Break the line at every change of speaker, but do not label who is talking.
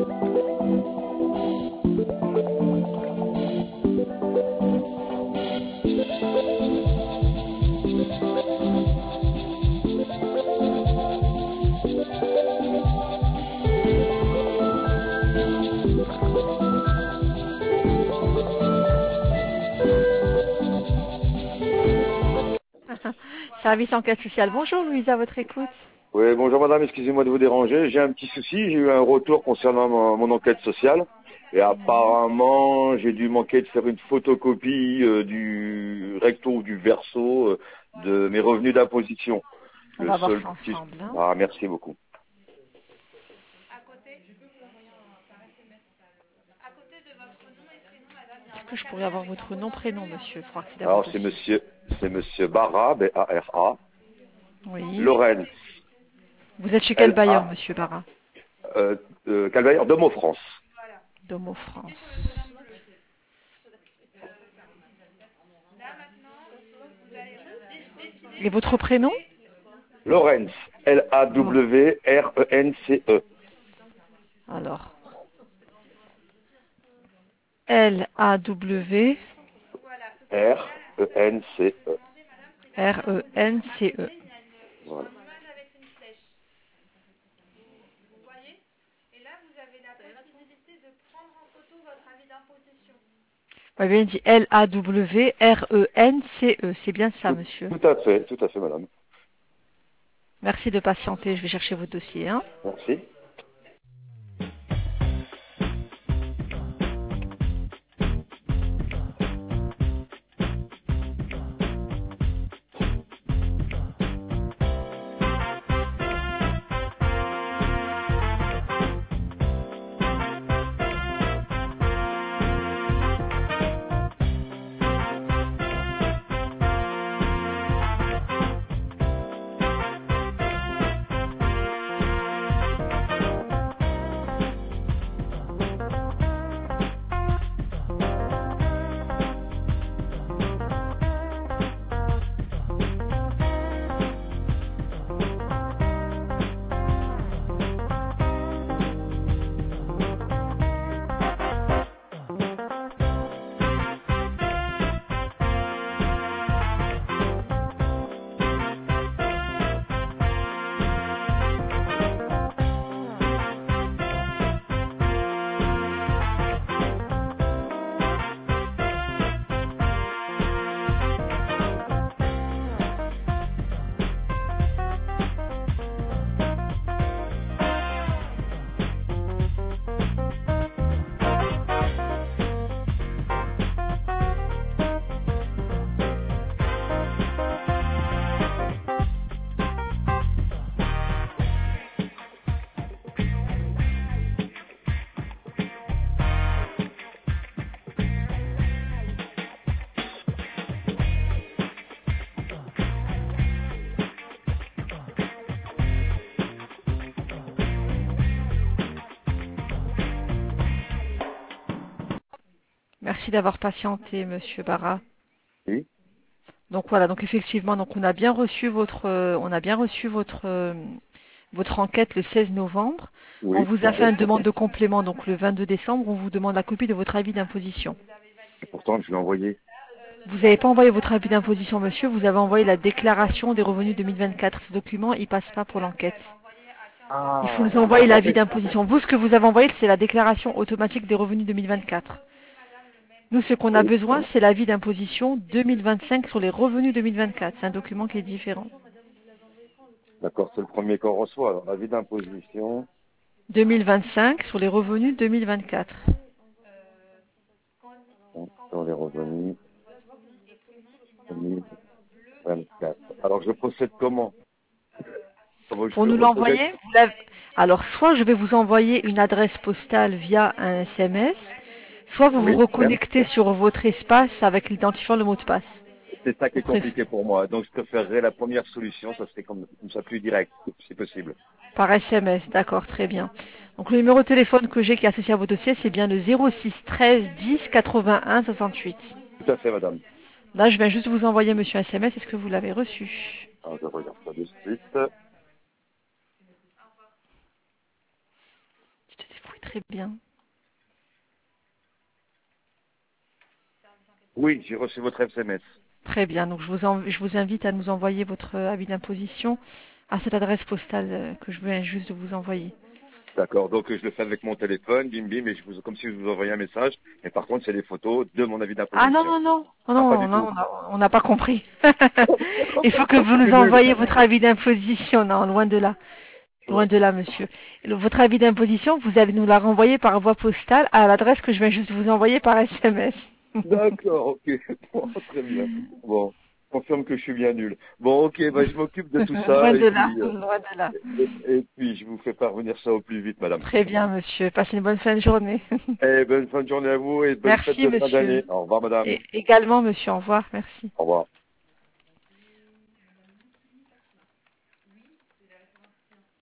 Service enquête sociale. Bonjour Louise, à votre écoute.
Oui, bonjour madame, excusez-moi de vous déranger. J'ai un petit souci, j'ai eu un retour concernant mon enquête sociale. Et apparemment, j'ai dû manquer de faire une photocopie du recto ou du verso de mes revenus d'imposition.
On
Le
va voir
seul
ça
petit...
ensemble. Hein.
Ah, merci beaucoup.
Est-ce que je pourrais avoir votre nom, prénom, monsieur? Je crois que c'est dans
Alors,
votre dossier.
c'est monsieur Barra, B-A-R-A,
Oui.
Lorraine,
Vous êtes chez quel bailleur,
L-A,
monsieur Barra?
Calvaire, Domo France.
Domo France. Et votre prénom?
Lawrence, L-A-W-R-E-N-C-E.
Alors, L-A-W-R-E-N-C-E.
R-E-N-C-E. Voilà.
Vous m'avez dit L-A-W-R-E-N-C-E. C'est bien ça, monsieur.
Tout à fait, madame.
Merci de patienter. Je vais chercher votre dossier. Hein.
Merci.
Merci d'avoir patienté, monsieur Barra.
Oui.
Donc voilà, donc effectivement, donc on a bien reçu votre enquête le 16 novembre. On
Oui,
vous
tout à
a fait
fait.
une demande de complément, donc le 22 décembre, on vous demande la copie de votre avis d'imposition.
Et pourtant, je l'ai envoyé.
Vous n'avez pas envoyé votre avis d'imposition, monsieur, vous avez envoyé la déclaration des revenus 2024. Ce document, il passe pas pour l'enquête. Il faut
Ah,
nous envoyer l'avis d'imposition. Vous, ce que vous avez envoyé, c'est la déclaration automatique des revenus 2024. Nous, ce qu'on a
oui.
besoin, c'est l'avis d'imposition 2025 sur les revenus 2024. C'est un document qui est différent.
D'accord, c'est le premier qu'on reçoit. Alors, avis d'imposition
2025 sur les revenus 2024.
sur les revenus 2024. Alors, je procède comment? Comment je
Pour
fais
nous
recevoir?
l'envoyer, alors soit je vais vous envoyer une adresse postale via un SMS, soit vous vous
Oui, super.
reconnectez sur votre espace avec l'identifiant, le mot de passe.
C'est ça qui
Vous
est compliqué pour moi. Donc, je préférerais la première solution. Ça serait comme ça plus direct, si possible.
Par SMS, d'accord, très bien. Donc le numéro de téléphone que j'ai qui est associé à votre dossier, c'est bien le 06 13 10 81 68.
Tout à fait, madame.
Là, je viens juste vous envoyer monsieur un SMS. Est-ce que vous l'avez reçu?
Alors, je regarde ça de suite.
Tu te débrouilles très très bien.
Oui, j'ai reçu votre SMS.
Très bien. Donc, je vous invite à nous envoyer votre avis d'imposition à cette adresse postale que je viens juste de vous envoyer.
D'accord, donc je le fais avec mon téléphone, bim bim, et comme si je vous envoyais un message. Mais par contre, c'est des photos de mon avis
Ah non,
d'imposition.
non, non. Non,
Ah, pas
non,
du
non,
tout.
on n'a pas compris. Il faut que vous
C'est
nous
nul.
envoyiez votre avis d'imposition. Non, loin de là. Loin de là, monsieur. Votre avis d'imposition, vous allez nous la renvoyer par voie postale à l'adresse que je viens juste de vous envoyer par SMS.
D'accord, ok. Bon, très bien. Bon, confirme que je suis bien nul. Bon, ok, bah, je m'occupe de tout ça
Loin de là,
et
loin de là.
et puis je vous fais parvenir ça au plus vite, madame.
Très bien, monsieur. Passez une bonne fin de journée.
Et bonne fin de journée à vous et bonne fête
Merci,
de fin
monsieur.
d'année. Au revoir, madame.
Et également, monsieur. Au revoir. Merci.
Au revoir.